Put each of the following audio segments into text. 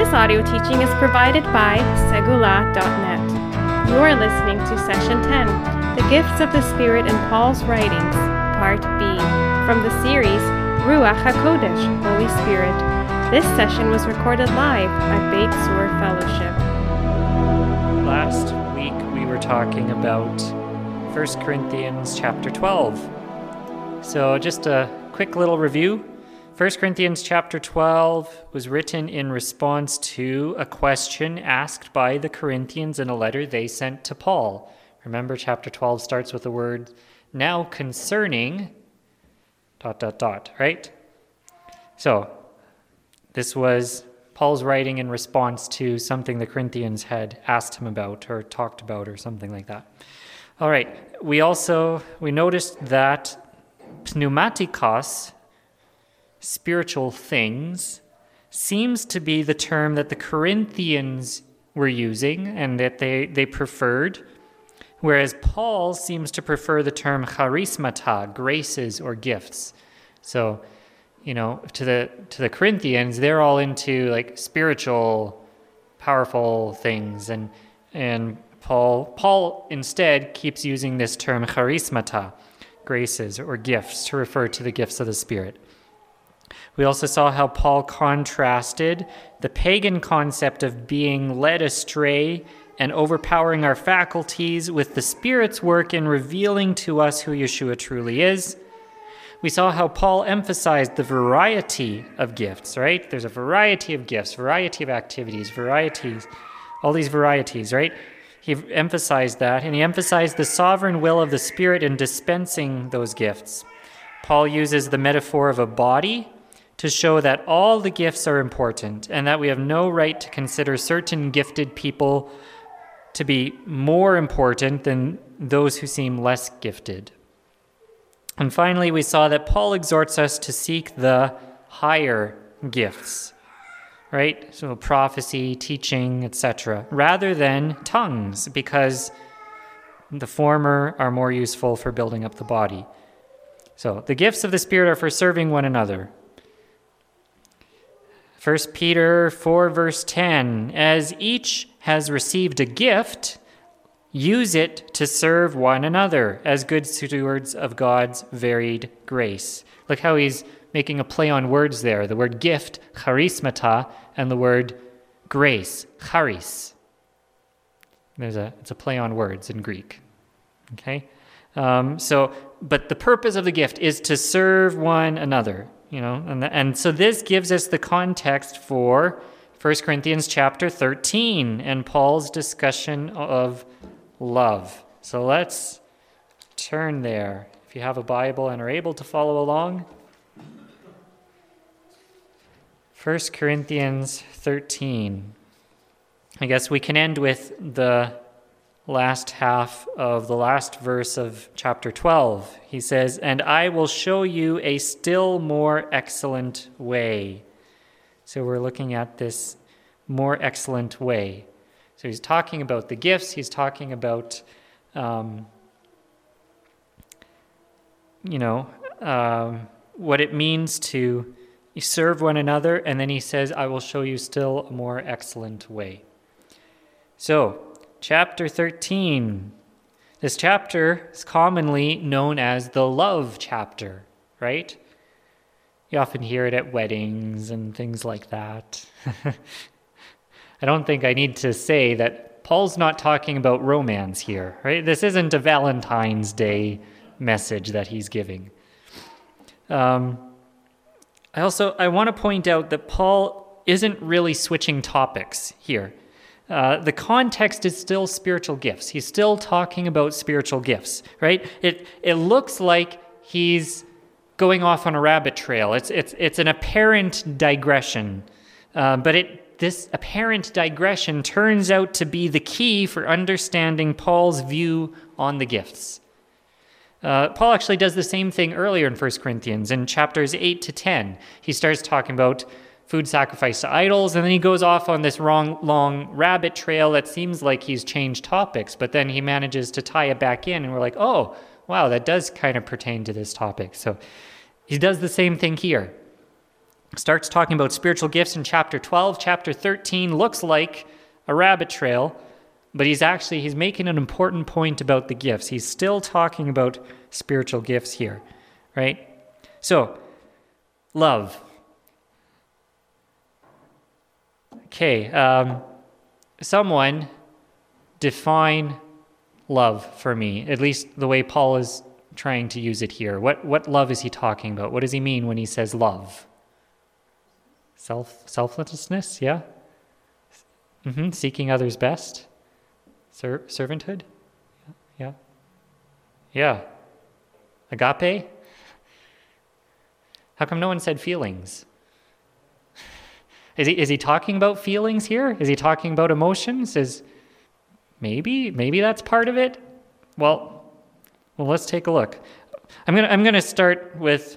This audio teaching is provided by Segula.net. You are listening to Session 10, The Gifts of the Spirit in Paul's Writings, Part B, from the series Ruach HaKodesh, Holy Spirit. This session was recorded live at Beit Sur Fellowship. Last week we were talking about 1 Corinthians chapter 12. So just a quick little review. 1 Corinthians chapter 12 was written in response to a question asked by the Corinthians in a letter they sent to Paul. Remember, chapter 12 starts with the word, now concerning, ... right? So, this was Paul's writing in response to something the Corinthians had asked him about or talked about or something like that. All right, we noticed that pneumatikos, spiritual things, seems to be the term that the Corinthians were using and that they preferred, whereas Paul seems to prefer the term charismata, graces or gifts. So, to the Corinthians, they're all into like spiritual, powerful things, and Paul instead keeps using this term charismata, graces or gifts, to refer to the gifts of the Spirit. We also saw how Paul contrasted the pagan concept of being led astray and overpowering our faculties with the Spirit's work in revealing to us who Yeshua truly is. We saw how Paul emphasized the variety of gifts, right? There's a variety of gifts, variety of activities, all these varieties, right? He emphasized that, and he emphasized the sovereign will of the Spirit in dispensing those gifts. Paul uses the metaphor of a body to show that all the gifts are important and that we have no right to consider certain gifted people to be more important than those who seem less gifted. And finally, we saw that Paul exhorts us to seek the higher gifts, right? So prophecy, teaching, etc., rather than tongues, because the former are more useful for building up the body. So the gifts of the Spirit are for serving one another. 1 Peter 4 verse 10, as each has received a gift, use it to serve one another as good stewards of God's varied grace. Look how he's making a play on words there. The word gift, charismata, and the word grace, charis. It's a play on words in Greek. Okay? But the purpose of the gift is to serve one another, and so this gives us the context for 1 Corinthians chapter 13 and Paul's discussion of love. So let's turn there. If you have a Bible and are able to follow along. 1 Corinthians 13. I guess we can end with the last half of the last verse of chapter 12. He says, and I will show you a still more excellent way. So we're looking at this more excellent way. So he's talking about the gifts. He's talking about, what it means to serve one another. And then he says, I will show you still a more excellent way. So, chapter 13. This chapter is commonly known as the love chapter, right? You often hear it at weddings and things like that. I don't think I need to say that Paul's not talking about romance here, right? This isn't a Valentine's Day message that he's giving. I want to point out that Paul isn't really switching topics here. The context is still spiritual gifts. He's still talking about spiritual gifts, right? It looks like he's going off on a rabbit trail. It's an apparent digression, but this apparent digression turns out to be the key for understanding Paul's view on the gifts. Paul actually does the same thing earlier in 1 Corinthians. In chapters 8 to 10, he starts talking about food sacrificed to idols, and then he goes off on this long rabbit trail that seems like he's changed topics, but then he manages to tie it back in, and we're like, oh, wow, that does kind of pertain to this topic. So he does the same thing here. starts talking about spiritual gifts in chapter 12. Chapter 13 looks like a rabbit trail, but he's making an important point about the gifts. He's still talking about spiritual gifts here, right? So, love. Okay, someone define love for me, at least the way Paul is trying to use it here. What love is he talking about? What does he mean when he says love? Selflessness, yeah? Seeking others' best? Servanthood? Yeah. Agape? How come no one said feelings? Is he talking about feelings here? Is he talking about emotions? Maybe that's part of it? Well, let's take a look. I'm gonna start with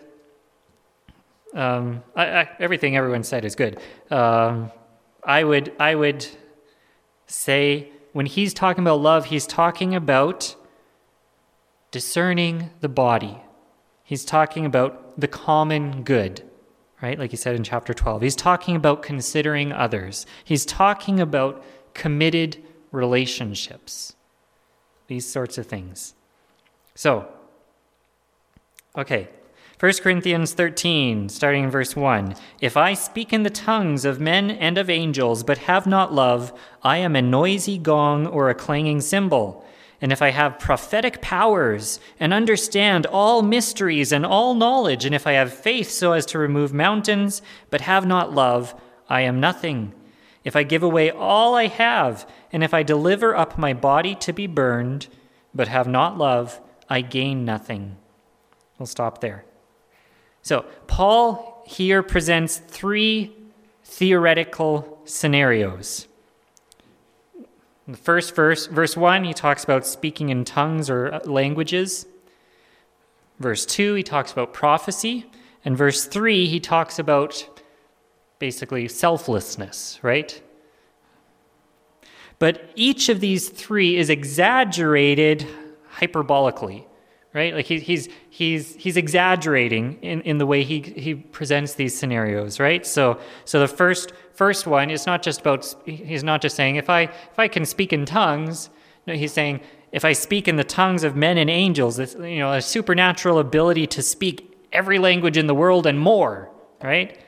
everything everyone said is good. I would say when he's talking about love, he's talking about discerning the body. He's talking about the common good, right? Like he said in chapter 12. He's talking about considering others. He's talking about committed relationships. These sorts of things. So, okay. 1 Corinthians 13, starting in verse 1. If I speak in the tongues of men and of angels, but have not love, I am a noisy gong or a clanging cymbal. And if I have prophetic powers and understand all mysteries and all knowledge, and if I have faith so as to remove mountains, but have not love, I am nothing. If I give away all I have, and if I deliver up my body to be burned, but have not love, I gain nothing. We'll stop there. So, Paul here presents three theoretical scenarios. In the first verse 1, he talks about speaking in tongues or languages. Verse 2, he talks about prophecy. And verse 3, he talks about basically selflessness, right? But each of these three is exaggerated hyperbolically, right? Like he's exaggerating in the way he presents these scenarios, right? So the first one is not just about, he's not just saying if I can speak in tongues. No, he's saying if I speak in the tongues of men and angels, it's, a supernatural ability to speak every language in the world and more, right?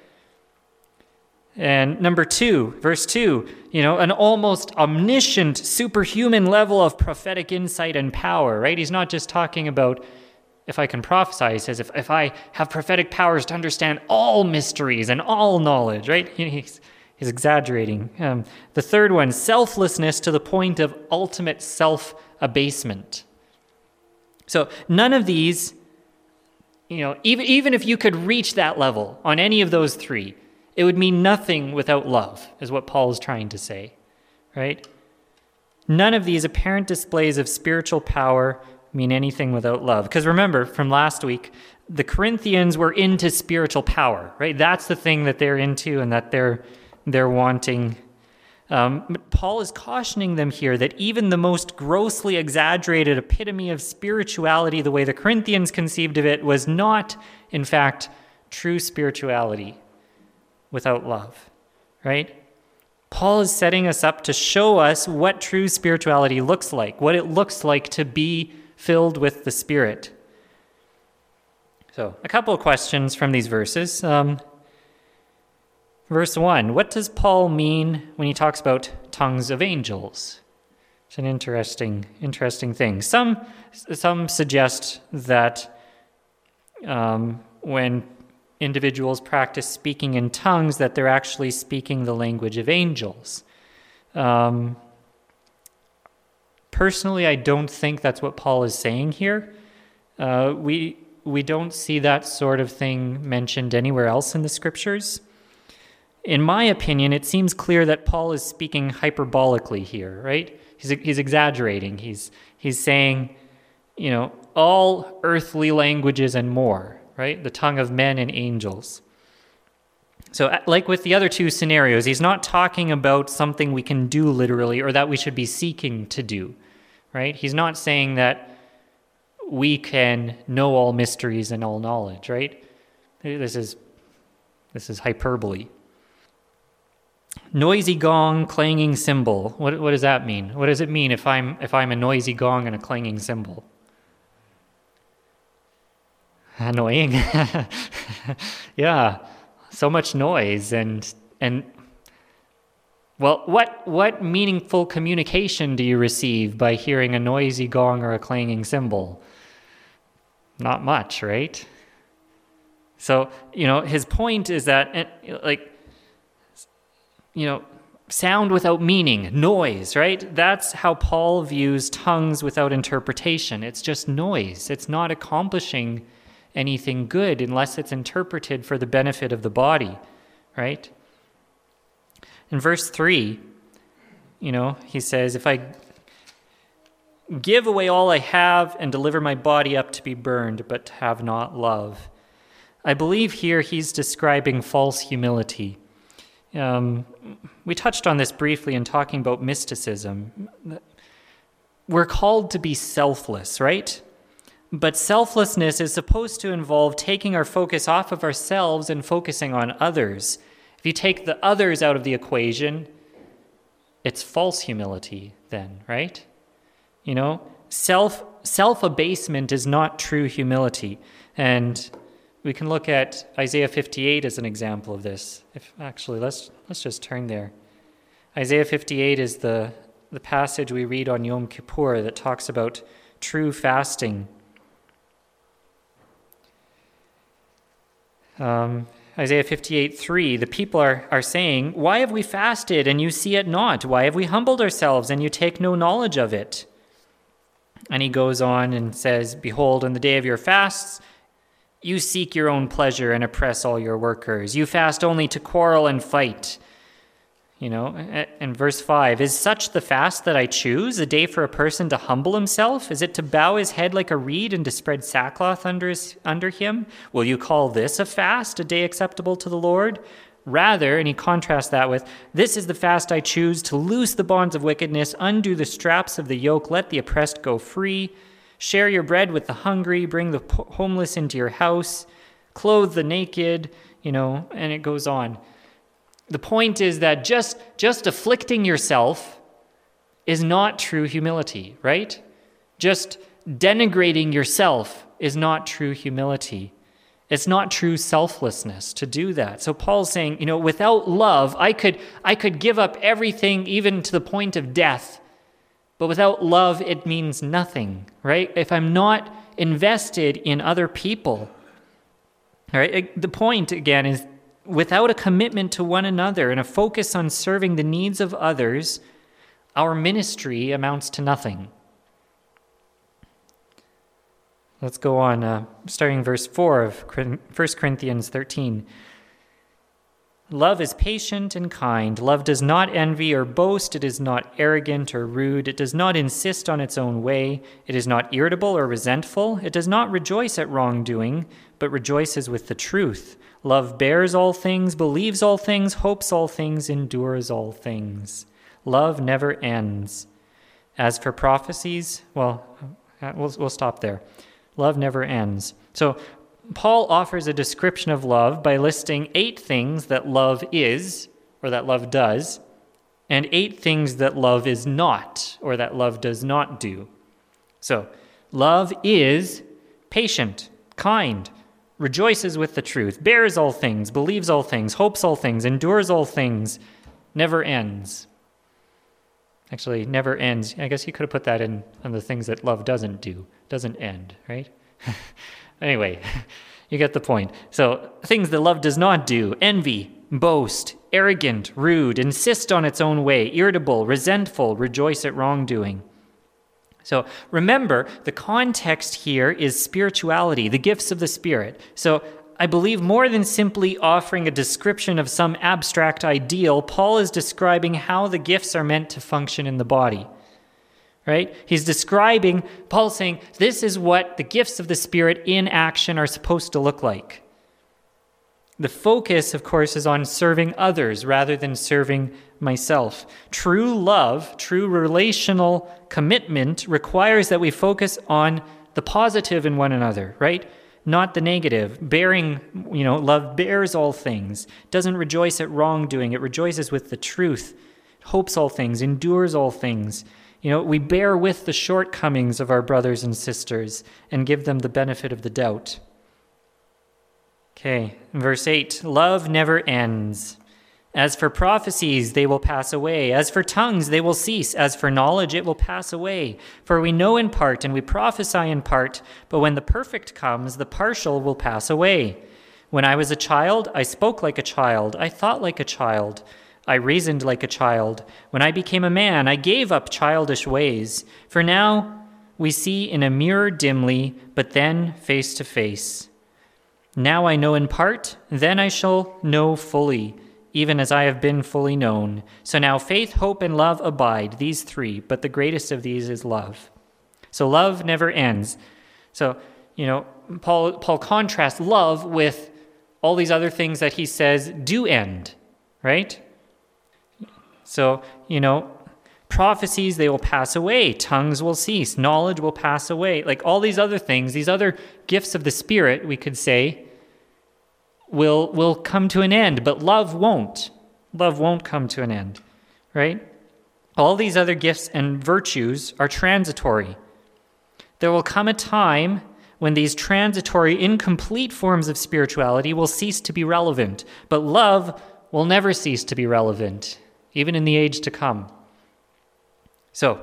And number 2, verse 2, an almost omniscient, superhuman level of prophetic insight and power, right? He's not just talking about if I can prophesy. He says if I have prophetic powers to understand all mysteries and all knowledge, right? He's exaggerating. The third one, selflessness to the point of ultimate self-abasement. So none of these, even if you could reach that level on any of those three, it would mean nothing without love, is what Paul is trying to say, right? None of these apparent displays of spiritual power mean anything without love. Because remember, from last week, the Corinthians were into spiritual power, right? That's the thing that they're into and that they're wanting. But Paul is cautioning them here that even the most grossly exaggerated epitome of spirituality, the way the Corinthians conceived of it, was not, in fact, true spirituality without love, right? Paul is setting us up to show us what true spirituality looks like, what it looks like to be filled with the Spirit. So, a couple of questions from these verses. Verse 1, what does Paul mean when he talks about tongues of angels? It's an interesting thing. Some suggest that when individuals practice speaking in tongues, that they're actually speaking the language of angels. Personally, I don't think that's what Paul is saying here. We don't see that sort of thing mentioned anywhere else in the scriptures. In my opinion, it seems clear that Paul is speaking hyperbolically here, right? He's exaggerating. He's saying, all earthly languages and more, right? The tongue of men and angels. So like with the other two scenarios, he's not talking about something we can do literally or that we should be seeking to do, right? He's not saying that we can know all mysteries and all knowledge, right? This is This is hyperbole. Noisy gong, clanging cymbal. What does that mean? What does it mean if I'm a noisy gong and a clanging cymbal? Annoying. Yeah, so much noise and well, what meaningful communication do you receive by hearing a noisy gong or a clanging cymbal? Not much, right? So, his point is that, sound without meaning, noise, right? That's how Paul views tongues without interpretation. It's just noise. It's not accomplishing anything good unless it's interpreted for the benefit of the body, right? In verse 3, he says, if I give away all I have and deliver my body up to be burned, but have not love. I believe here he's describing false humility. We touched on this briefly in talking about mysticism. We're called to be selfless, right? But selflessness is supposed to involve taking our focus off of ourselves and focusing on others. If you take the others out of the equation, it's false humility then, right? Self-abasement is not true humility. And we can look at Isaiah 58 as an example of this. Let's just turn there. Isaiah 58 is the passage we read on Yom Kippur that talks about true fasting. Isaiah 58:3, the people are saying, "Why have we fasted and you see it not? Why have we humbled ourselves and you take no knowledge of it?" And he goes on and says, "Behold, on the day of your fasts, you seek your own pleasure and oppress all your workers. You fast only to quarrel and fight." And verse 5, "Is such the fast that I choose, a day for a person to humble himself? Is it to bow his head like a reed and to spread sackcloth under him? Will you call this a fast, a day acceptable to the Lord? Rather," and he contrasts that with, "this is the fast I choose, to loose the bonds of wickedness, undo the straps of the yoke, let the oppressed go free, share your bread with the hungry, bring the homeless into your house, clothe the naked," and it goes on. The point is that just afflicting yourself is not true humility, right? Just denigrating yourself is not true humility. It's not true selflessness to do that. So Paul's saying, without love, I could give up everything, even to the point of death. But without love, it means nothing, right? If I'm not invested in other people, all right? The point, again, is without a commitment to one another and a focus on serving the needs of others, our ministry amounts to nothing. Let's go on, starting verse 4 of 1 Corinthians 13. "Love is patient and kind. Love does not envy or boast. It is not arrogant or rude. It does not insist on its own way. It is not irritable or resentful. It does not rejoice at wrongdoing, but rejoices with the truth. Love bears all things, believes all things, hopes all things, endures all things. Love never ends. As for prophecies," we'll stop there. Love never ends. So Paul offers a description of love by listing 8 things that love is, or that love does, and 8 things that love is not, or that love does not do. So love is patient, kind, rejoices with the truth, bears all things, believes all things, hopes all things, endures all things, never ends. Actually, never ends. I guess you could have put that in on the things that love doesn't do. Doesn't end, right? Anyway, you get the point. So things that love does not do: envy, boast, arrogant, rude, insist on its own way, irritable, resentful, rejoice at wrongdoing. So remember, the context here is spirituality, the gifts of the Spirit. So I believe more than simply offering a description of some abstract ideal, Paul is describing how the gifts are meant to function in the body, right? Paul's saying, this is what the gifts of the Spirit in action are supposed to look like. The focus, of course, is on serving others rather than serving myself. True love, true relational commitment requires that we focus on the positive in one another, right? not the negative. Bearing, love bears all things, doesn't rejoice at wrongdoing. It rejoices with the truth, hopes all things, endures all things. We bear with the shortcomings of our brothers and sisters and give them the benefit of the doubt. Okay, verse 8, love never ends. As for prophecies, they will pass away. As for tongues, they will cease. As for knowledge, it will pass away. For we know in part and we prophesy in part, but when the perfect comes, the partial will pass away. When I was a child, I spoke like a child. I thought like a child. I reasoned like a child. When I became a man, I gave up childish ways. For now we see in a mirror dimly, but then face to face. Now I know in part, then I shall know fully, even as I have been fully known. So now faith, hope, and love abide, these three, but the greatest of these is love. So love never ends. So, Paul contrasts love with all these other things that he says do end, right? So, prophecies, they will pass away. Tongues will cease. Knowledge will pass away. Like all these other things, these other gifts of the Spirit, we could say, will come to an end, but love won't. Love won't come to an end, right? All these other gifts and virtues are transitory. There will come a time when these transitory, incomplete forms of spirituality will cease to be relevant, but love will never cease to be relevant, even in the age to come. So,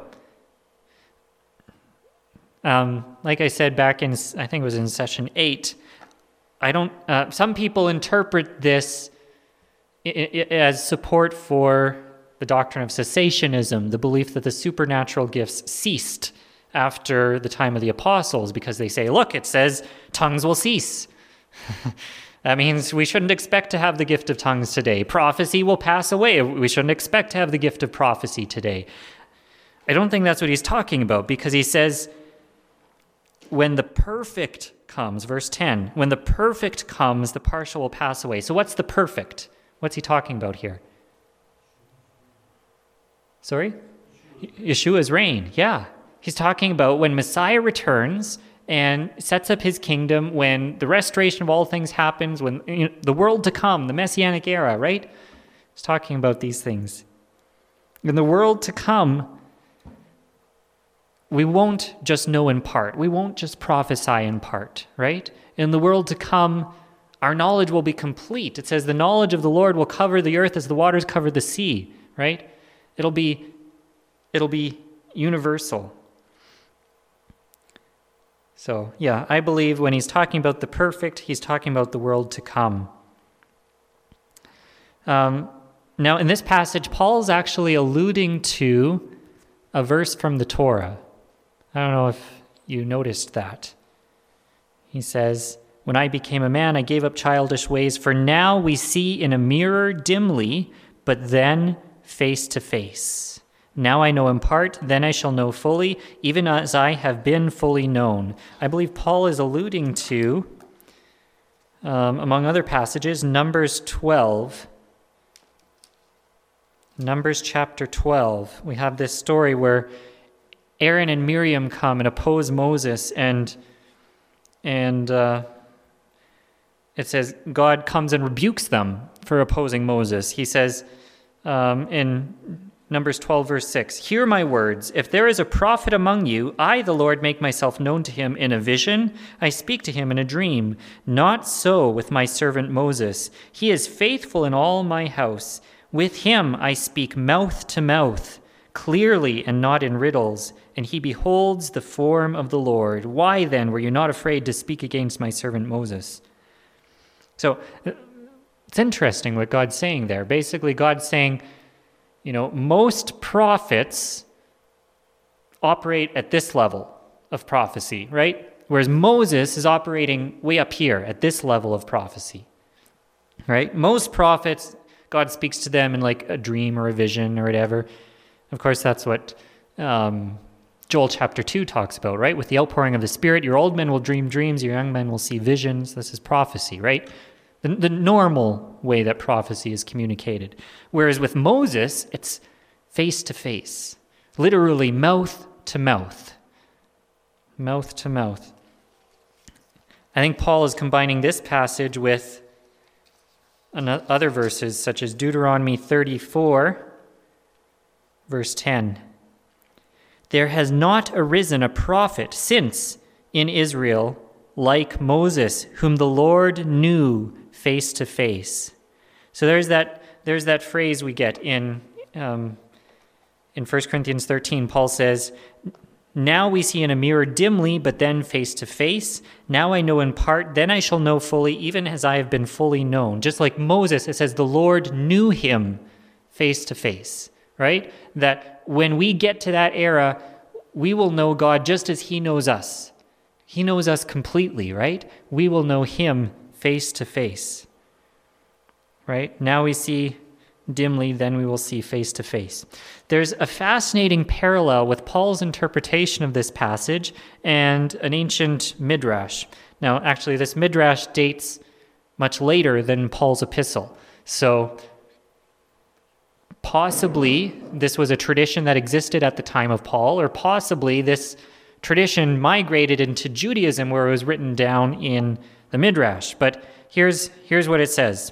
like I said back in, I think it was in session 8, some people interpret this as support for the doctrine of cessationism, the belief that the supernatural gifts ceased after the time of the apostles, because they say, look, it says tongues will cease. That means we shouldn't expect to have the gift of tongues today. Prophecy will pass away. We shouldn't expect to have the gift of prophecy today. I don't think that's what he's talking about, because he says, when the perfect comes, verse 10, when the perfect comes, the partial will pass away. So what's the perfect? What's he talking about here? Sorry? Yeshua's reign. Yeah. He's talking about when Messiah returns and sets up his kingdom, when the restoration of all things happens, when the world to come, the Messianic era, right? He's talking about these things. In the world to come, we won't just know in part. We won't just prophesy in part, right? In the world to come, our knowledge will be complete. It says the knowledge of the Lord will cover the earth as the waters cover the sea, right? It'll be universal. So, yeah, I believe when he's talking about the perfect, he's talking about the world to come. Now, in this passage, Paul's actually alluding to a verse from the Torah. I don't know if you noticed that. He says, when I became a man, I gave up childish ways. For now we see in a mirror dimly, but then face to face. Now I know in part, then I shall know fully, even as I have been fully known. I believe Paul is alluding to, among other passages, Numbers 12. Numbers chapter 12. We have this story where Aaron and Miriam come and oppose Moses, and it says God comes and rebukes them for opposing Moses. He says in Numbers 12, verse 6, hear my words. If there is a prophet among you, I, the Lord, make myself known to him in a vision. I speak to him in a dream. Not so with my servant Moses. He is faithful in all my house. With him I speak mouth to mouth, clearly and not in riddles, and he beholds the form of the Lord. Why then were you not afraid to speak against my servant Moses? So it's interesting what God's saying there. Basically, God's saying, most prophets operate at this level of prophecy, right? Whereas Moses is operating way up here at this level of prophecy, right? Most prophets, God speaks to them in like a dream or a vision or whatever. Of course, that's what Joel chapter 2 talks about, right? With the outpouring of the Spirit, your old men will dream dreams, your young men will see visions. This is prophecy, right? The normal way that prophecy is communicated. Whereas with Moses, it's face to face, literally mouth to mouth. Mouth to mouth. I think Paul is combining this passage with other verses, such as Deuteronomy 34, verse 10. There has not arisen a prophet since in Israel like Moses, whom the Lord knew face to face. So there's that phrase we get in 1 Corinthians 13. Paul says, now we see in a mirror dimly, but then face to face. Now I know in part, then I shall know fully, even as I have been fully known. Just like Moses, it says the Lord knew him face to face, right? That when we get to that era, we will know God just as he knows us. He knows us completely, right? We will know him face to face, right? Now we see dimly, then we will see face to face. There's a fascinating parallel with Paul's interpretation of this passage and an ancient midrash. Now, actually, this midrash dates much later than Paul's epistle. So possibly this was a tradition that existed at the time of Paul, or possibly this tradition migrated into Judaism where it was written down in the midrash. But here's what it says.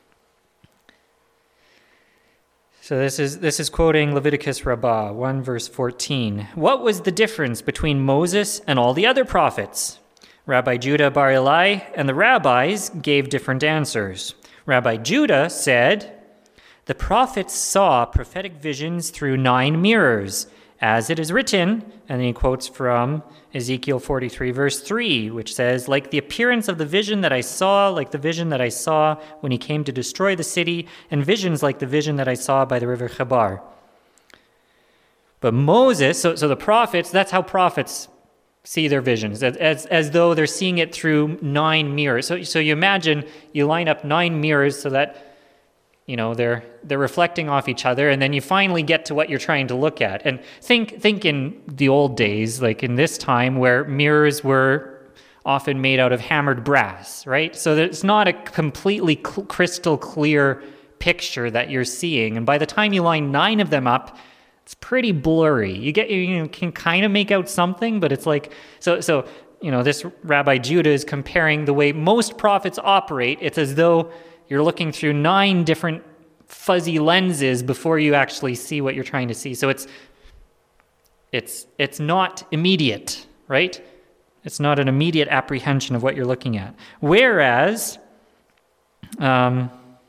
So this is quoting Leviticus Rabbah 1 verse 14. What was the difference between Moses and all the other prophets? Rabbi Judah Bar Eli and the rabbis gave different answers. Rabbi Judah said, the prophets saw prophetic visions through 9 mirrors, as it is written, and then he quotes from Ezekiel 43 verse 3, which says, like the appearance of the vision that I saw, like the vision that I saw when he came to destroy the city, and visions like the vision that I saw by the river Chebar. But Moses, so the prophets, that's how prophets see their visions, as though they're seeing it through 9 mirrors. So you imagine you line up 9 mirrors so that they're reflecting off each other, and then you finally get to what you're trying to look at. And think in the old days, like in this time, where mirrors were often made out of hammered brass, right? So it's not a completely crystal clear picture that you're seeing. And by the time you line 9 of them up, it's pretty blurry. You can kind of make out something, but it's like so. This Rabbi Judah is comparing the way most prophets operate. It's as though you're looking through 9 different fuzzy lenses before you actually see what you're trying to see. So it's not immediate, right? It's not an immediate apprehension of what you're looking at. Whereas, but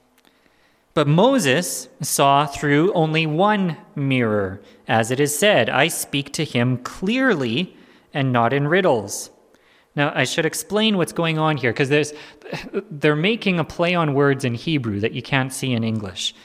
Moses saw through only 1 mirror, as it is said, I speak to him clearly and not in riddles. Now, I should explain what's going on here, because they're making a play on words in Hebrew that you can't see in English.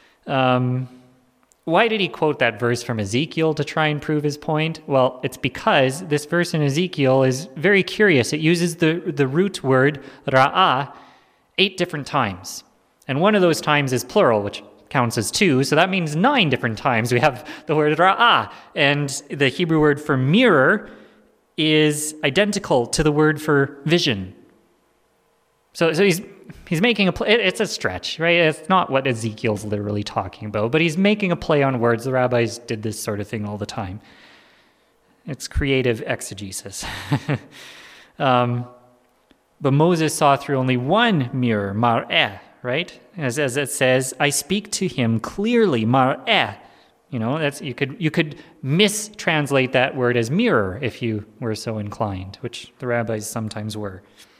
Why did he quote that verse from Ezekiel to try and prove his point? Well, it's because this verse in Ezekiel is very curious. It uses the root word ra'ah 8 different times. And one of those times is plural, which counts as 2. So that means 9 different times we have the word ra'ah. And the Hebrew word for mirror is identical to the word for vision. So he's making a play. It's a stretch, right? It's not what Ezekiel's literally talking about, but he's making a play on words. The rabbis did this sort of thing all the time. It's creative exegesis. But Moses saw through only 1 mirror, mar'eh, right? As it says, I speak to him clearly, mar'eh. You could mistranslate that word as mirror if you were so inclined, which the rabbis sometimes were.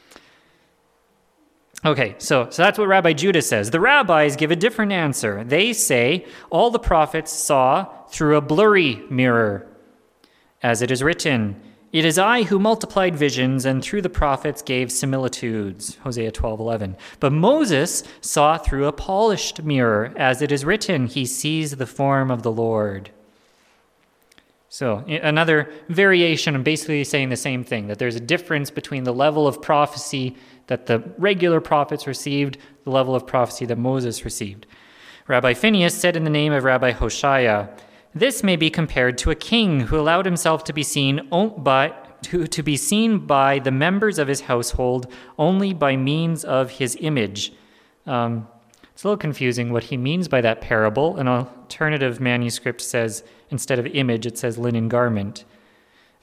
Okay, so that's what Rabbi Judah says. The rabbis give a different answer. They say, all the prophets saw through a blurry mirror. As it is written, it is I who multiplied visions and through the prophets gave similitudes. Hosea 12:11. But Moses saw through a polished mirror. As it is written, he sees the form of the Lord. So another variation of basically saying the same thing, that there's a difference between the level of prophecy that the regular prophets received, the level of prophecy that Moses received. Rabbi Phineas said in the name of Rabbi Hoshea, this may be compared to a king who allowed himself to be seen by the members of his household only by means of his image. It's a little confusing what he means by that parable. An alternative manuscript says, instead of image, it says linen garment.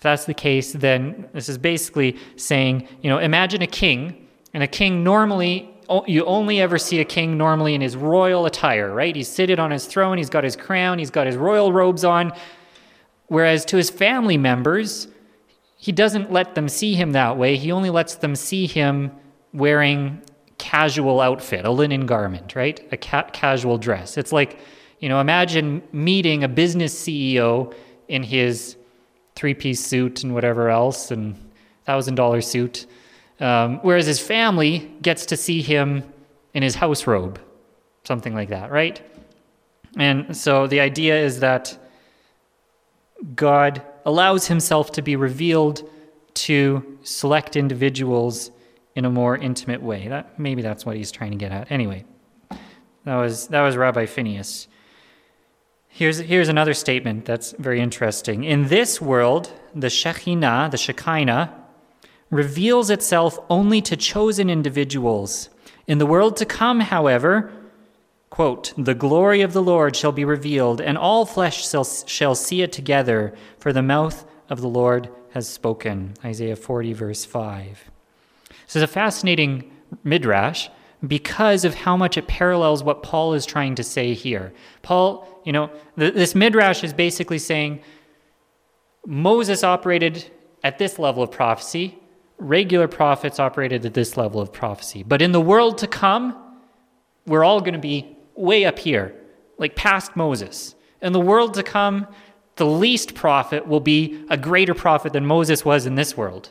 If that's the case, then this is basically saying, imagine a king, and a king normally, you only ever see a king normally in his royal attire, right? He's seated on his throne, he's got his crown, he's got his royal robes on, whereas to his family members, he doesn't let them see him that way. He only lets them see him wearing casual outfit, a linen garment, right? A casual dress. It's like, imagine meeting a business CEO in his three-piece suit and whatever else, and $1,000 suit, whereas his family gets to see him in his house robe, something like that, right? And so the idea is that God allows himself to be revealed to select individuals in a more intimate way. Maybe that's what he's trying to get at. Anyway, that was Rabbi Phineas. Here's another statement that's very interesting. In this world, the Shekinah, reveals itself only to chosen individuals. In the world to come, however, quote, the glory of the Lord shall be revealed, and all flesh shall see it together, for the mouth of the Lord has spoken. Isaiah 40, verse 5. This is a fascinating midrash because of how much it parallels what Paul is trying to say here. Paul, this midrash is basically saying Moses operated at this level of prophecy, regular prophets operated at this level of prophecy. But in the world to come, we're all going to be way up here, like past Moses. In the world to come, the least prophet will be a greater prophet than Moses was in this world.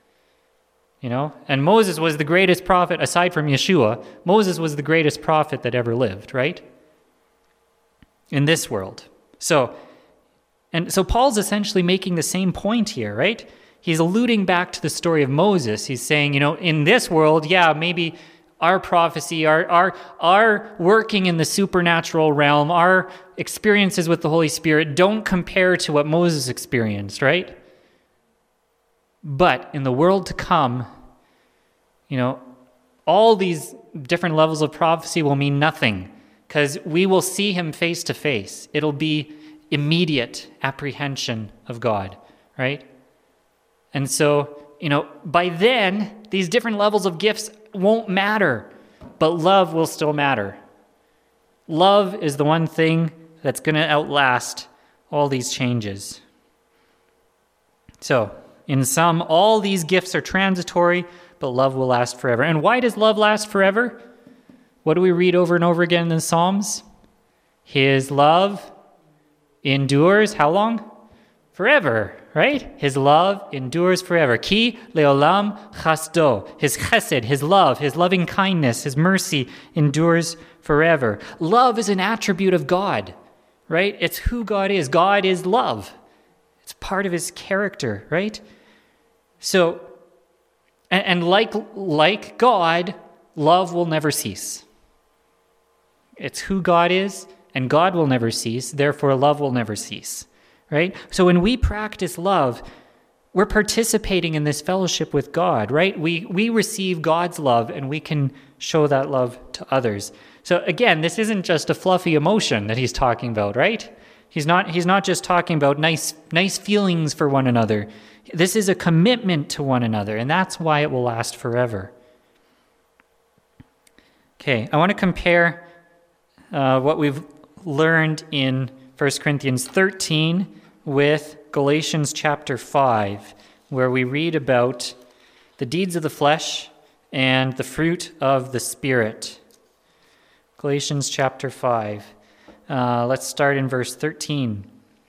And Moses was the greatest prophet, aside from Yeshua. Moses was the greatest prophet that ever lived, right? In this world. So Paul's essentially making the same point here, right? He's alluding back to the story of Moses. He's saying, in this world, maybe our prophecy, our working in the supernatural realm, our experiences with the Holy Spirit don't compare to what Moses experienced, right? But in the world to come, all these different levels of prophecy will mean nothing because we will see him face to face. It'll be immediate apprehension of God, right? And so, by then, these different levels of gifts won't matter, but love will still matter. Love is the one thing that's going to outlast all these changes. So, in sum, all these gifts are transitory, but love will last forever. And why does love last forever? What do we read over and over again in the Psalms? His love endures how long? Forever, right? His love endures forever. Ki leolam chasdo. His chesed, his love, his loving kindness, his mercy endures forever. Love is an attribute of God, right? It's who God is. God is love. It's part of his character, right? So, and like God, love will never cease. It's who God is, and God will never cease. Therefore, love will never cease, right? So when we practice love, we're participating in this fellowship with God, right? We receive God's love, and we can show that love to others. So again, this isn't just a fluffy emotion that he's talking about, right? He's not just talking about nice feelings for one another. This is a commitment to one another, and that's why it will last forever. Okay, I want to compare what we've learned in 1 Corinthians 13 with Galatians chapter 5, where we read about the deeds of the flesh and the fruit of the Spirit. Galatians chapter 5. Let's start in verse 13.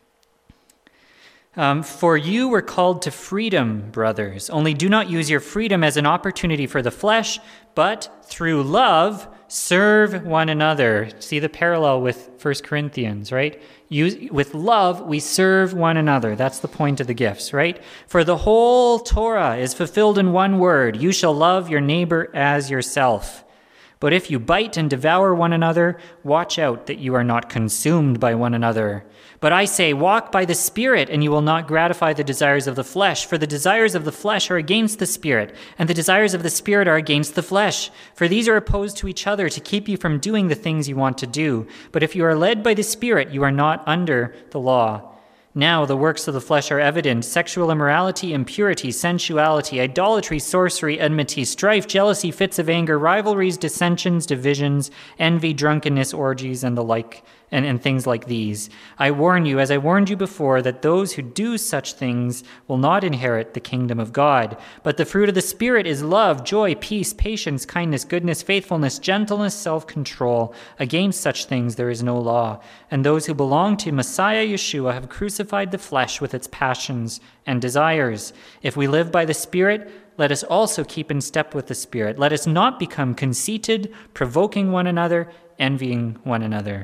For you were called to freedom, brothers. Only do not use your freedom as an opportunity for the flesh, but through love serve one another. See the parallel with 1 Corinthians, right? With love, we serve one another. That's the point of the gifts, right? For the whole Torah is fulfilled in one word: you shall love your neighbor as yourself. But if you bite and devour one another, watch out that you are not consumed by one another. But I say, walk by the Spirit, and you will not gratify the desires of the flesh. For the desires of the flesh are against the Spirit, and the desires of the Spirit are against the flesh. For these are opposed to each other to keep you from doing the things you want to do. But if you are led by the Spirit, you are not under the law. Now the works of the flesh are evident: sexual immorality, impurity, sensuality, idolatry, sorcery, enmity, strife, jealousy, fits of anger, rivalries, dissensions, divisions, envy, drunkenness, orgies, and the like, and things like these. I warn you, as I warned you before, that those who do such things will not inherit the kingdom of God. But the fruit of the Spirit is love, joy, peace, patience, kindness, goodness, faithfulness, gentleness, self-control. Against such things there is no law. And those who belong to Messiah Yeshua have crucified the flesh with its passions and desires. If we live by the Spirit, let us also keep in step with the Spirit. Let us not become conceited, provoking one another, envying one another.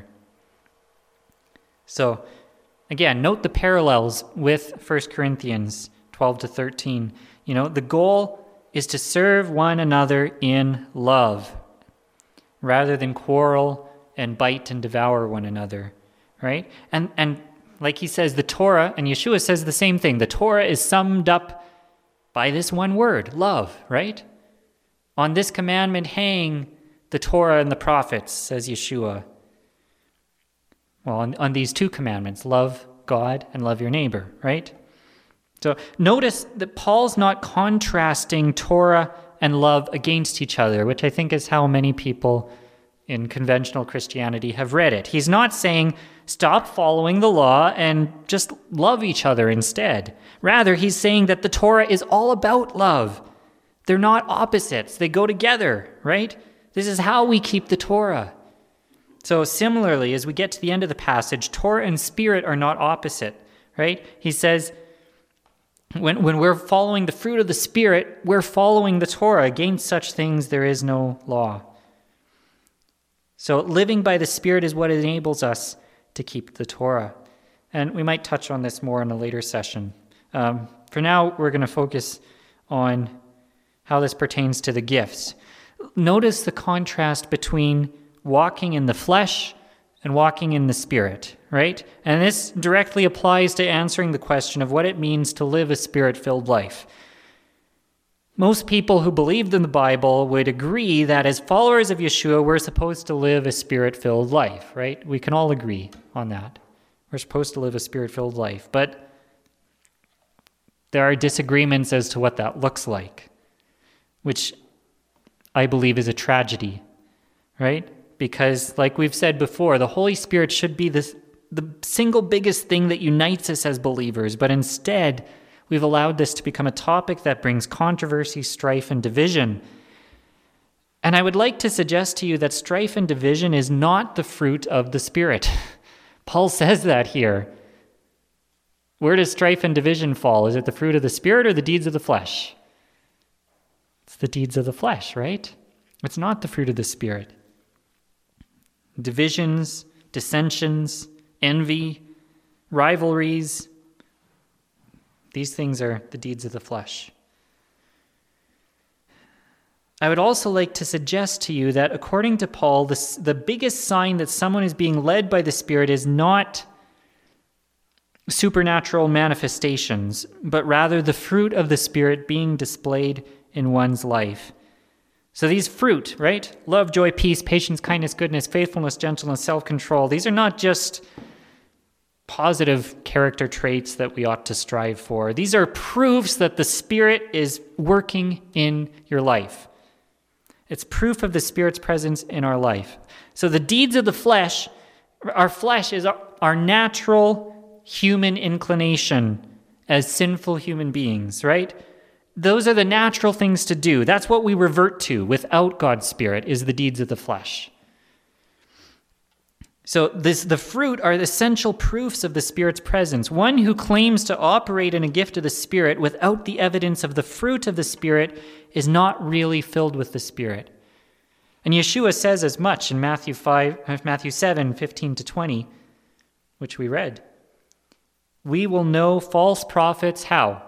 So, again, note the parallels with 1 Corinthians 12 to 13. The goal is to serve one another in love rather than quarrel and bite and devour one another, right? And like he says, the Torah, and Yeshua says the same thing, the Torah is summed up by this one word, love, right? On this commandment hang the Torah and the prophets, says Yeshua. Well, on these two commandments, love God and love your neighbor, right? So notice that Paul's not contrasting Torah and love against each other, which I think is how many people in conventional Christianity have read it. He's not saying, stop following the law and just love each other instead. Rather, he's saying that the Torah is all about love. They're not opposites. They go together, right? This is how we keep the Torah. So similarly, as we get to the end of the passage, Torah and Spirit are not opposite, right? He says, when we're following the fruit of the Spirit, we're following the Torah. Against such things there is no law. So living by the Spirit is what enables us to keep the Torah. And we might touch on this more in a later session. For now, we're going to focus on how this pertains to the gifts. Notice the contrast between walking in the flesh and walking in the Spirit, right? And this directly applies to answering the question of what it means to live a Spirit-filled life. Most people who believed in the Bible would agree that as followers of Yeshua, we're supposed to live a Spirit-filled life, right? We can all agree on that. We're supposed to live a Spirit-filled life, but there are disagreements as to what that looks like, which I believe is a tragedy, right? Because, like we've said before, the Holy Spirit should be the single biggest thing that unites us as believers, but instead, we've allowed this to become a topic that brings controversy, strife, and division. And I would like to suggest to you that strife and division is not the fruit of the Spirit. Paul says that here. Where does strife and division fall? Is it the fruit of the Spirit or the deeds of the flesh? It's the deeds of the flesh, right? It's not the fruit of the Spirit. Divisions, dissensions, envy, rivalries, these things are the deeds of the flesh. I would also like to suggest to you that according to Paul, the biggest sign that someone is being led by the Spirit is not supernatural manifestations, but rather the fruit of the Spirit being displayed in one's life. So these fruit, right? Love, joy, peace, patience, kindness, goodness, faithfulness, gentleness, self-control. These are not just positive character traits that we ought to strive for. These are proofs that the Spirit is working in your life. It's proof of the Spirit's presence in our life. So the deeds of the flesh, our flesh is our natural human inclination as sinful human beings, right? Those are the natural things to do. That's what we revert to without God's Spirit, is the deeds of the flesh. So the fruit are the essential proofs of the Spirit's presence. One who claims to operate in a gift of the Spirit without the evidence of the fruit of the Spirit is not really filled with the Spirit. And Yeshua says as much in Matthew 7, 15 to 20, which we read. We will know false prophets how?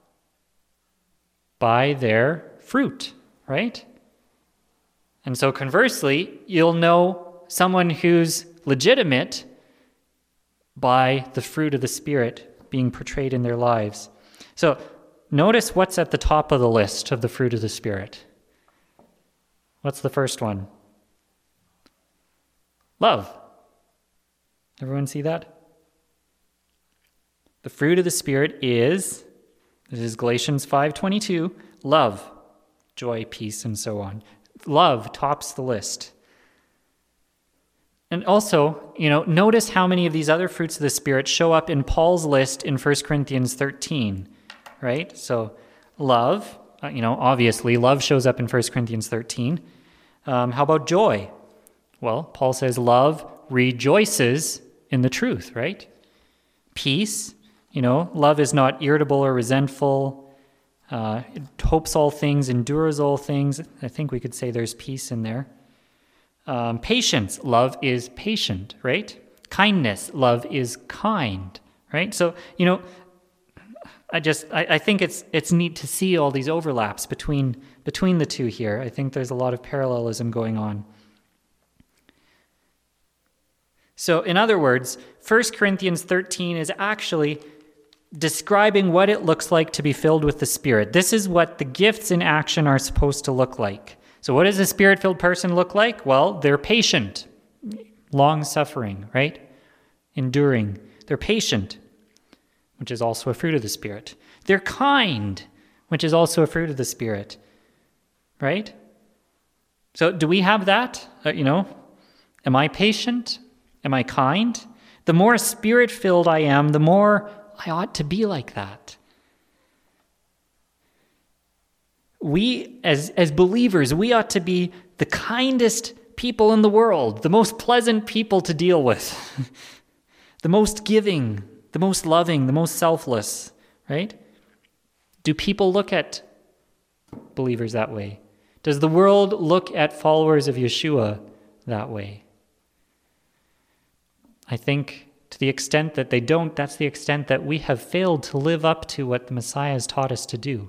By their fruit, right? And so conversely, you'll know someone who's legitimate by the fruit of the Spirit being portrayed in their lives. So notice what's at the top of the list of the fruit of the Spirit. What's the first one? Love. Everyone see that? The fruit of the Spirit is, this is Galatians 5:22, love, joy, peace, and so on. Love tops the list. And also, notice how many of these other fruits of the Spirit show up in Paul's list in 1 Corinthians 13, right? So love, obviously love shows up in 1 Corinthians 13. How about joy? Well, Paul says love rejoices in the truth, right? Peace, love is not irritable or resentful. It hopes all things, endures all things. I think we could say there's peace in there. Patience, love is patient, right? Kindness, love is kind, right? So, I think it's neat to see all these overlaps between the two here. I think there's a lot of parallelism going on. So, in other words, 1 Corinthians 13 is actually describing what it looks like to be filled with the Spirit. This is what the gifts in action are supposed to look like. So what does a Spirit-filled person look like? Well, they're patient, long-suffering, right? Enduring. They're patient, which is also a fruit of the Spirit. They're kind, which is also a fruit of the Spirit, right? So do we have that? Am I patient? Am I kind? The more Spirit-filled I am, the more I ought to be like that. We, as believers, we ought to be the kindest people in the world, the most pleasant people to deal with, the most giving, the most loving, the most selfless, right? Do people look at believers that way? Does the world look at followers of Yeshua that way? I think to the extent that they don't, that's the extent that we have failed to live up to what the Messiah has taught us to do.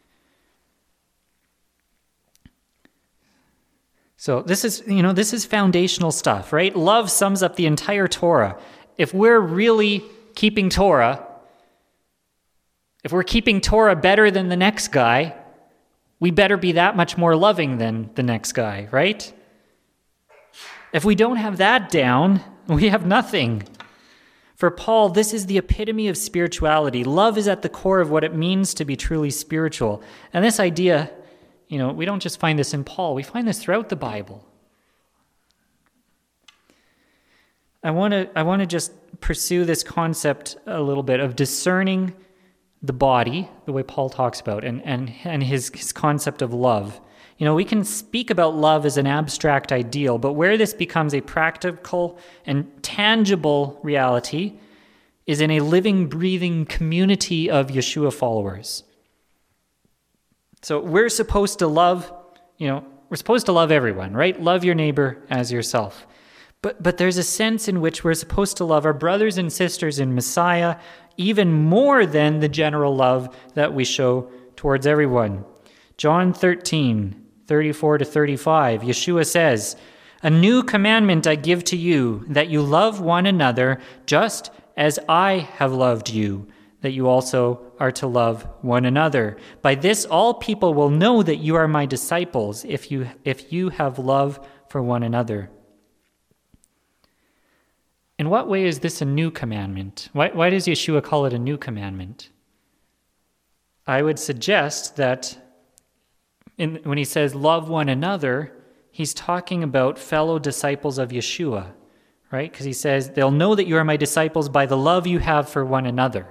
So this is foundational stuff, right? Love sums up the entire Torah. If we're really keeping Torah, if we're keeping Torah better than the next guy, we better be that much more loving than the next guy, right? If we don't have that down, we have nothing. For Paul, this is the epitome of spirituality. Love is at the core of what it means to be truly spiritual. And this idea, we don't just find this in Paul, we find this throughout the Bible. I want to just pursue this concept a little bit of discerning the body, the way Paul talks about, and his concept of love. We can speak about love as an abstract ideal, but where this becomes a practical and tangible reality is in a living, breathing community of Yeshua followers. So we're supposed to love, we're supposed to love everyone, right? Love your neighbor as yourself. But there's a sense in which we're supposed to love our brothers and sisters in Messiah even more than the general love that we show towards everyone. John 13:34-35, Yeshua says, "A new commandment I give to you, that you love one another just as I have loved you, that you also are to love one another. By this all people will know that you are my disciples, if you have love for one another." In what way is this a new commandment? Why does Yeshua call it a new commandment? I would suggest that when he says love one another, he's talking about fellow disciples of Yeshua, right? Because he says, they'll know that you are my disciples by the love you have for one another.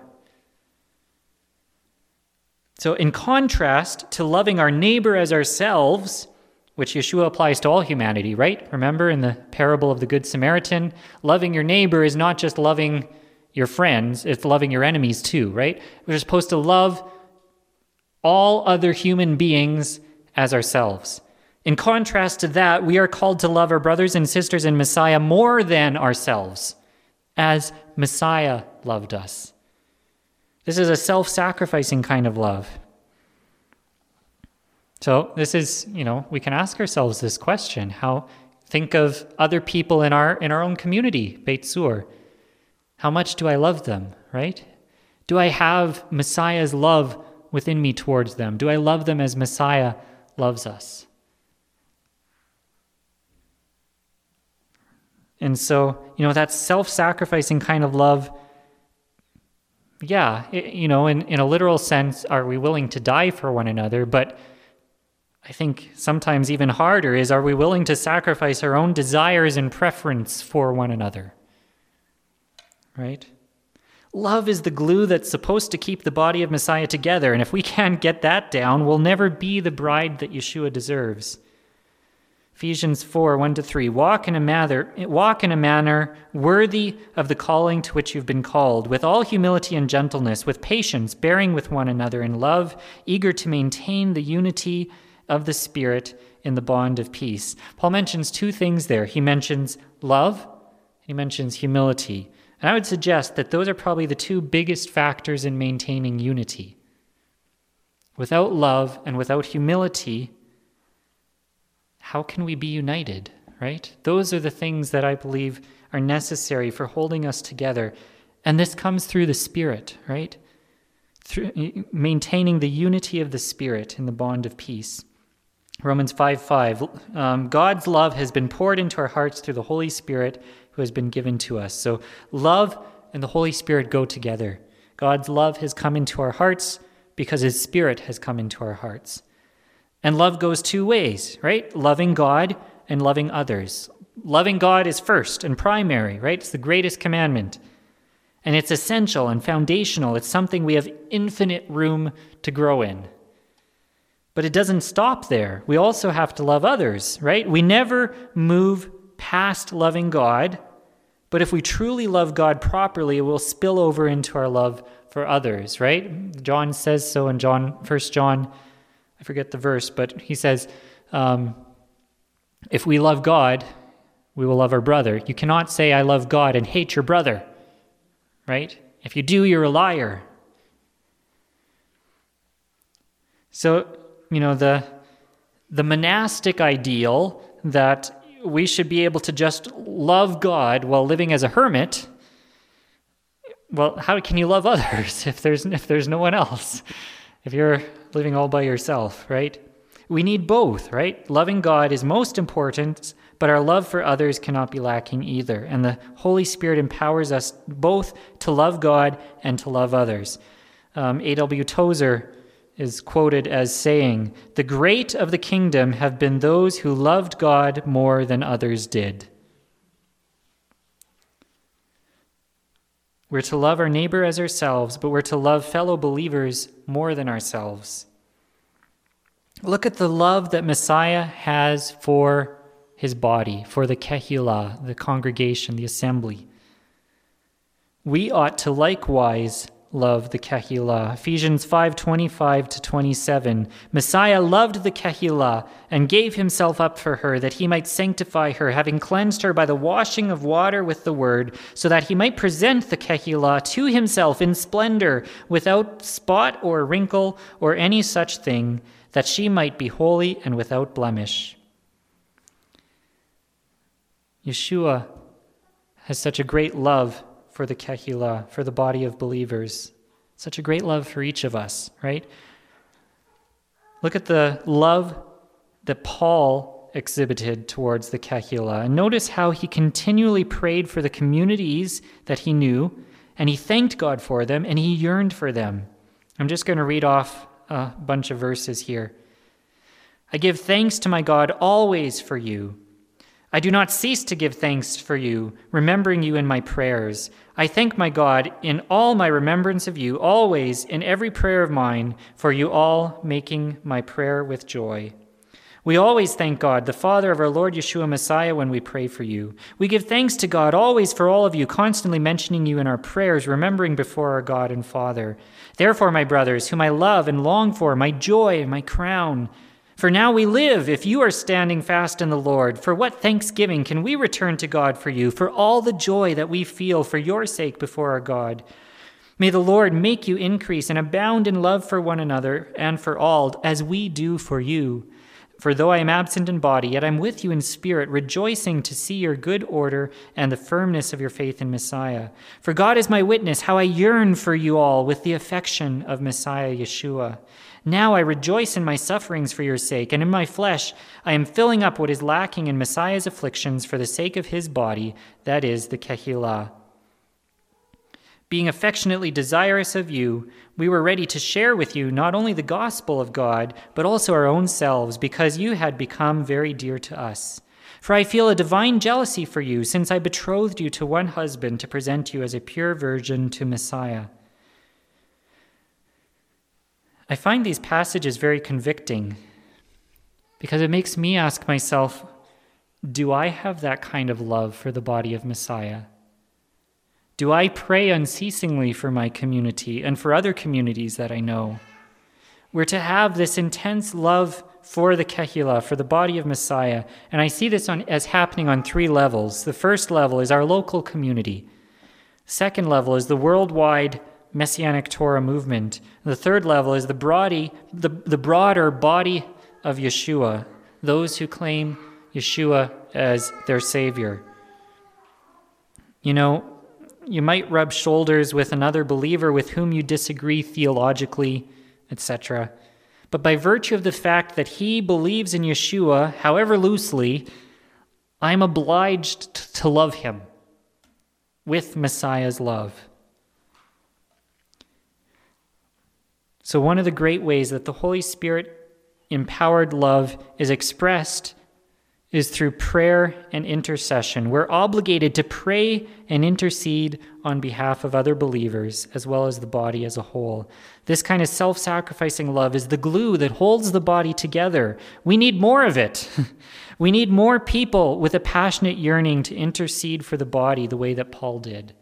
So in contrast to loving our neighbor as ourselves, which Yeshua applies to all humanity, right? Remember in the parable of the Good Samaritan, loving your neighbor is not just loving your friends, it's loving your enemies too, right? We're supposed to love all other human beings as ourselves. In contrast to that, we are called to love our brothers and sisters in Messiah more than ourselves, as Messiah loved us. This is a self-sacrificing kind of love. So this is, we can ask ourselves this question. Think of other people in our own community, Beit Zur. How much do I love them, right? Do I have Messiah's love within me towards them? Do I love them as Messiah loves us? And so, that self-sacrificing kind of love, yeah, in a literal sense, are we willing to die for one another? But I think sometimes even harder is, are we willing to sacrifice our own desires and preference for one another? Right? Love is the glue that's supposed to keep the body of Messiah together, and if we can't get that down, we'll never be the bride that Yeshua deserves. Ephesians 4:1-3, walk in a manner worthy of the calling to which you've been called, with all humility and gentleness, with patience, bearing with one another in love, eager to maintain the unity of the Spirit in the bond of peace. Paul mentions two things there. He mentions love, he mentions humility. And I would suggest that those are probably the two biggest factors in maintaining unity. Without love and without humility, how can we be united, right? Those are the things that I believe are necessary for holding us together. And this comes through the Spirit, right? Through maintaining the unity of the Spirit in the bond of peace. Romans 5:5, God's love has been poured into our hearts through the Holy Spirit who has been given to us. So love and the Holy Spirit go together. God's love has come into our hearts because his Spirit has come into our hearts. And love goes two ways, right? Loving God and loving others. Loving God is first and primary, right? It's the greatest commandment. And it's essential and foundational. It's something we have infinite room to grow in. But it doesn't stop there. We also have to love others, right? We never move past loving God, but if we truly love God properly, it will spill over into our love for others, right? John says so in 1 John, I forget the verse, but he says, if we love God, we will love our brother. You cannot say, I love God and hate your brother, right? If you do, you're a liar. So, the monastic ideal that we should be able to just love God while living as a hermit, well, how can you love others if there's no one else? If you're living all by yourself, right? We need both, right? Loving God is most important, but our love for others cannot be lacking either. And the Holy Spirit empowers us both to love God and to love others. A.W. Tozer is quoted as saying, "The great of the kingdom have been those who loved God more than others did." We're to love our neighbor as ourselves, but we're to love fellow believers more than ourselves. Look at the love that Messiah has for his body, for the Kehillah, the congregation, the assembly. We ought to likewise love the Kehillah. Ephesians 5:25-27. Messiah loved the Kehillah and gave himself up for her, that he might sanctify her, having cleansed her by the washing of water with the word, so that he might present the Kehillah to himself in splendor, without spot or wrinkle or any such thing, that she might be holy and without blemish. Yeshua has such a great love for the Kehillah, for the body of believers. Such a great love for each of us, right? Look at the love that Paul exhibited towards the Kehillah. And notice how he continually prayed for the communities that he knew, and he thanked God for them, and he yearned for them. I'm just going to read off a bunch of verses here. I give thanks to my God always for you. I do not cease to give thanks for you, remembering you in my prayers. I thank my God in all my remembrance of you, always in every prayer of mine, for you all, making my prayer with joy. We always thank God, the Father of our Lord Yeshua Messiah, when we pray for you. We give thanks to God always for all of you, constantly mentioning you in our prayers, remembering before our God and Father. Therefore, my brothers, whom I love and long for, my joy and my crown, for now we live, if you are standing fast in the Lord. For what thanksgiving can we return to God for you, for all the joy that we feel for your sake before our God? May the Lord make you increase and abound in love for one another and for all, as we do for you. For though I am absent in body, yet I am with you in spirit, rejoicing to see your good order and the firmness of your faith in Messiah. For God is my witness, how I yearn for you all with the affection of Messiah Yeshua. Now I rejoice in my sufferings for your sake, and in my flesh I am filling up what is lacking in Messiah's afflictions for the sake of his body, that is, the Kehillah. being affectionately desirous of you, we were ready to share with you not only the gospel of God, but also our own selves, because you had become very dear to us. For I feel a divine jealousy for you, since I betrothed you to one husband to present you as a pure virgin to Messiah. I find these passages very convicting because it makes me ask myself, do I have that kind of love for the body of Messiah? Do I pray unceasingly for my community and for other communities that I know? We're to have this intense love for the Kehillah, for the body of Messiah, and I see this as happening on 3 levels. The first level is our local community. Second level is the worldwide Messianic Torah movement. The third level is the broader body of Yeshua, those who claim Yeshua as their Savior. You know, you might rub shoulders with another believer with whom you disagree theologically, etc. But by virtue of the fact that he believes in Yeshua, however loosely, I'm obliged to love him with Messiah's love. So one of the great ways that the Holy Spirit-empowered love is expressed is through prayer and intercession. We're obligated to pray and intercede on behalf of other believers, as well as the body as a whole. This kind of self-sacrificing love is the glue that holds the body together. We need more of it. We need more people with a passionate yearning to intercede for the body the way that Paul did.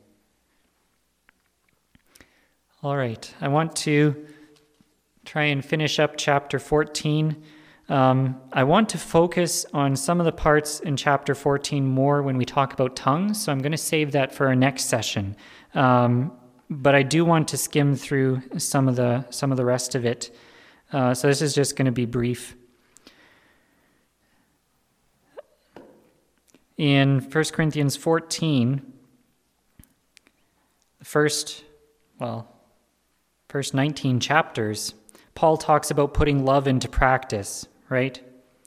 All right, I want to try and finish up chapter 14. I want to focus on some of the parts in chapter 14 more when we talk about tongues, so I'm going to save that for our next session. But I do want to skim through some of the rest of it. So this is just going to be brief. In 1 Corinthians 14, the first 19 chapters, Paul talks about putting love into practice, right?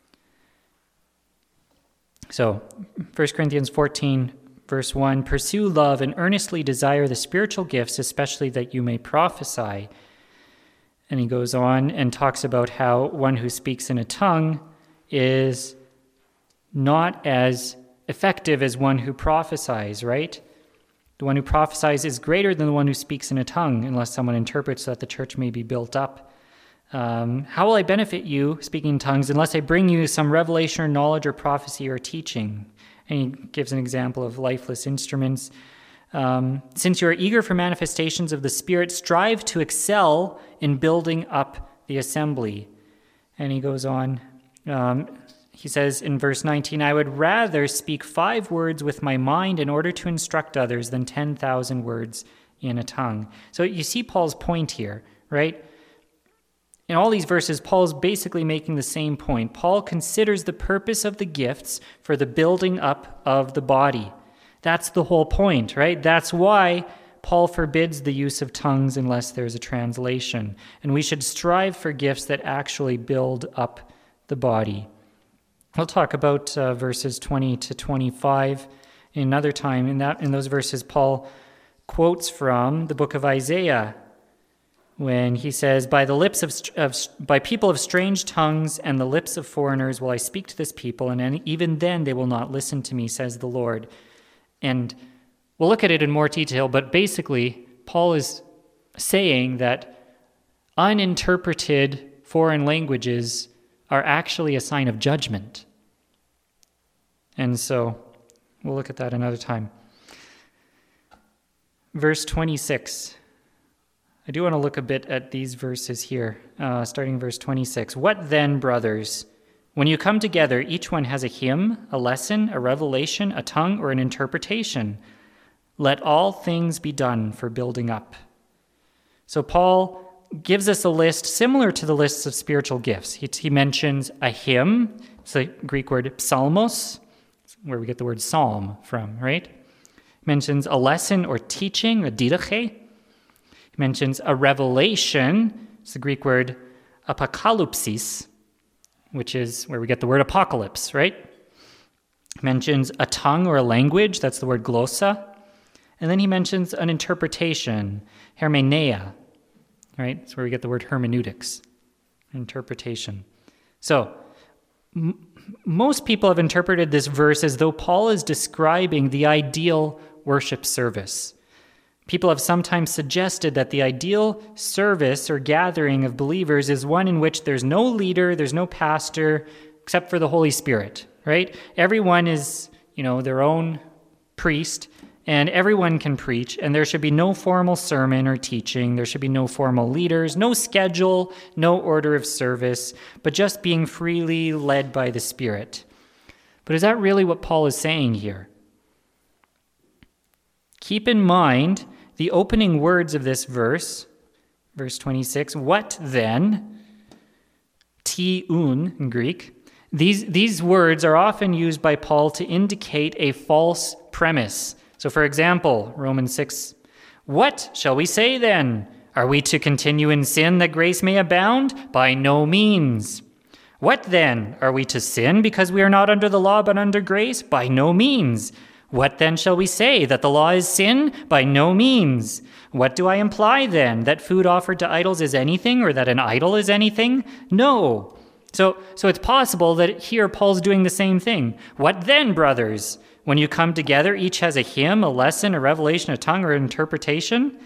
So, 1 Corinthians 14, verse 1, pursue love and earnestly desire the spiritual gifts, especially that you may prophesy. And he goes on and talks about how one who speaks in a tongue is not as effective as one who prophesies, right? The one who prophesies is greater than the one who speaks in a tongue, unless someone interprets so that the church may be built up. How will I benefit you, speaking in tongues, unless I bring you some revelation or knowledge or prophecy or teaching? And he gives an example of lifeless instruments. Since you are eager for manifestations of the Spirit, strive to excel in building up the assembly. And he goes on. He says in verse 19, I would rather speak 5 words with my mind in order to instruct others than 10,000 words in a tongue. So you see Paul's point here, right? In all these verses, Paul is basically making the same point. Paul considers the purpose of the gifts for the building up of the body. That's the whole point, right? That's why Paul forbids the use of tongues unless there's a translation. And we should strive for gifts that actually build up the body. We'll talk about verses 20 to 25 another time. In those verses, Paul quotes from the book of Isaiah, when he says, by people of strange tongues and the lips of foreigners will I speak to this people, and even then they will not listen to me, says the Lord. And we'll look at it in more detail, but basically, Paul is saying that uninterpreted foreign languages are actually a sign of judgment. And so, we'll look at that another time. Verse 26. I do want to look a bit at these verses here, starting verse 26. What then, brothers? When you come together, each one has a hymn, a lesson, a revelation, a tongue, or an interpretation. Let all things be done for building up. So Paul gives us a list similar to the lists of spiritual gifts. He mentions a hymn. It's the Greek word psalmos, where we get the word psalm from, right? He mentions a lesson or teaching, a didache. He mentions a revelation. It's the Greek word apokalypsis, which is where we get the word apocalypse, right? He mentions a tongue or a language. That's the word glossa. And then he mentions an interpretation, hermeneia, right? That's where we get the word hermeneutics, interpretation. So most people have interpreted this verse as though Paul is describing the ideal worship service. People have sometimes suggested that the ideal service or gathering of believers is one in which there's no leader, there's no pastor, except for the Holy Spirit, right? Everyone is, their own priest, and everyone can preach, and there should be no formal sermon or teaching. There should be no formal leaders, no schedule, no order of service, but just being freely led by the Spirit. But is that really what Paul is saying here? Keep in mind the opening words of this verse, verse 26, what then? Tiun in Greek. These words are often used by Paul to indicate a false premise. So for example, Romans 6, what shall we say then? Are we to continue in sin that grace may abound? By no means. What then? Are we to sin because we are not under the law but under grace? By no means. What then shall we say? That the law is sin? By no means. What do I imply then? That food offered to idols is anything, or that an idol is anything? No. So it's possible that here Paul's doing the same thing. What then, brothers? When you come together, each has a hymn, a lesson, a revelation, a tongue, or an interpretation?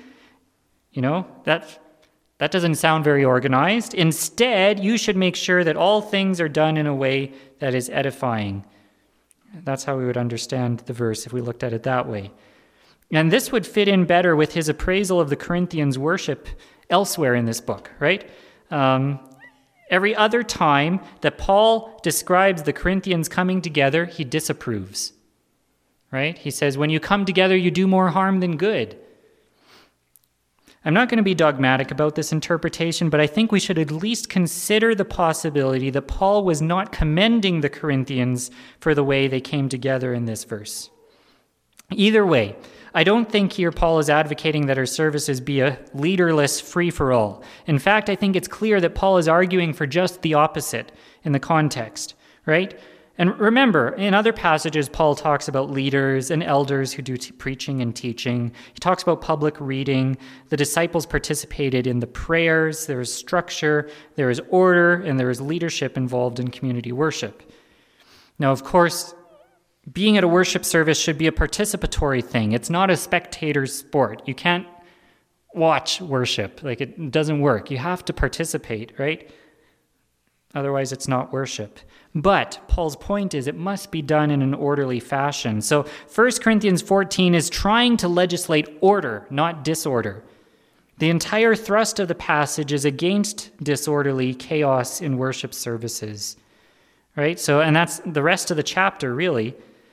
That doesn't sound very organized. Instead, you should make sure that all things are done in a way that is edifying. That's how we would understand the verse if we looked at it that way. And this would fit in better with his appraisal of the Corinthians' worship elsewhere in this book, right? Every other time that Paul describes the Corinthians coming together, he disapproves, right? He says, when you come together, you do more harm than good. I'm not going to be dogmatic about this interpretation, but I think we should at least consider the possibility that Paul was not commending the Corinthians for the way they came together in this verse. Either way, I don't think here Paul is advocating that our services be a leaderless free-for-all. In fact, I think it's clear that Paul is arguing for just the opposite in the context, right? And remember, in other passages, Paul talks about leaders and elders who do preaching and teaching. He talks about public reading. The disciples participated in the prayers. There is structure, there is order, and there is leadership involved in community worship. Now, of course, being at a worship service should be a participatory thing. It's not a spectator's sport. You can't watch worship. It doesn't work. You have to participate, right? Otherwise, it's not worship. But Paul's point is it must be done in an orderly fashion. So 1 Corinthians 14 is trying to legislate order, not disorder. The entire thrust of the passage is against disorderly chaos in worship services, right? So, and that's the rest of the chapter, really.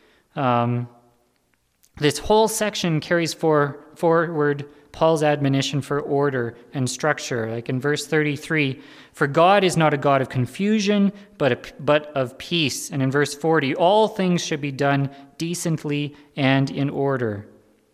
This whole section carries forward Paul's admonition for order and structure. Like in verse 33, for God is not a God of confusion, but of peace. And in verse 40, all things should be done decently and in order.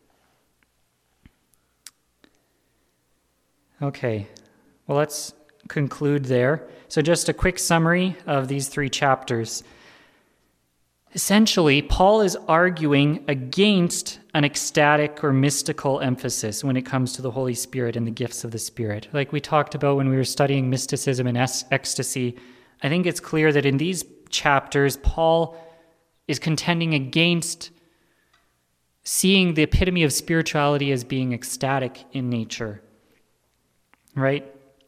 Okay, well, let's conclude there. So just a quick summary of these 3 chapters. Essentially, Paul is arguing against an ecstatic or mystical emphasis when it comes to the Holy Spirit and the gifts of the Spirit. Like we talked about when we were studying mysticism and ecstasy, I think it's clear that in these chapters, Paul is contending against seeing the epitome of spirituality as being ecstatic in nature, right?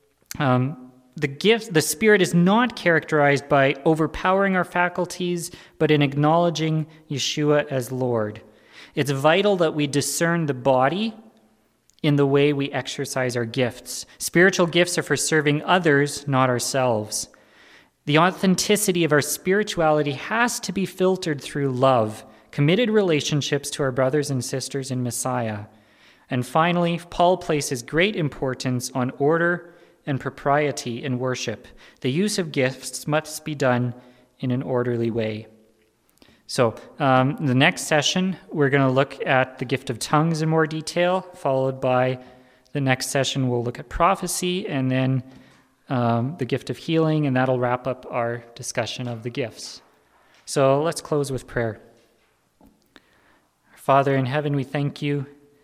The Spirit is not characterized by overpowering our faculties, but in acknowledging Yeshua as Lord. It's vital that we discern the body in the way we exercise our gifts. Spiritual gifts are for serving others, not ourselves. The authenticity of our spirituality has to be filtered through love, committed relationships to our brothers and sisters in Messiah. And finally, Paul places great importance on order and propriety in worship. The use of gifts must be done in an orderly way. So the next session, we're going to look at the gift of tongues in more detail, followed by the next session, we'll look at prophecy, and then the gift of healing, and that'll wrap up our discussion of the gifts. So let's close with prayer. Father in heaven, we thank you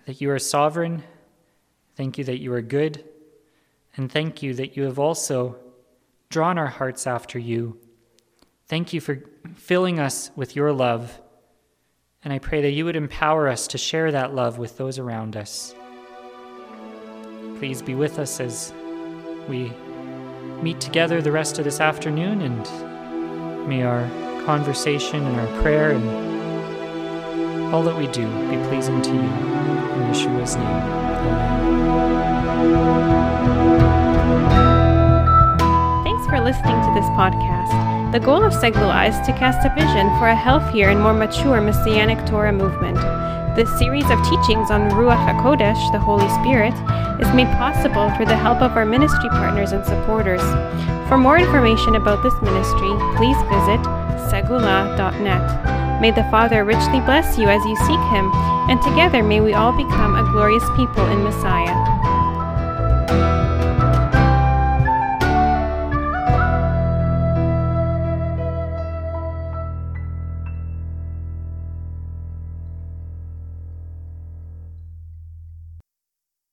that you are sovereign. Thank you that you are good. And thank you that you have also drawn our hearts after you. Thank you for filling us with your love. And I pray that you would empower us to share that love with those around us. Please be with us as we meet together the rest of this afternoon, and may our conversation and our prayer and all that we do be pleasing to you. In Yeshua's name, amen. Thanks for listening to this podcast. The goal of Segula is to cast a vision for a healthier and more mature Messianic Torah movement. This series of teachings on Ruach HaKodesh, the Holy Spirit, is made possible through the help of our ministry partners and supporters. For more information about this ministry, please visit segula.net. May the Father richly bless you as you seek Him, and together may we all become a glorious people in Messiah.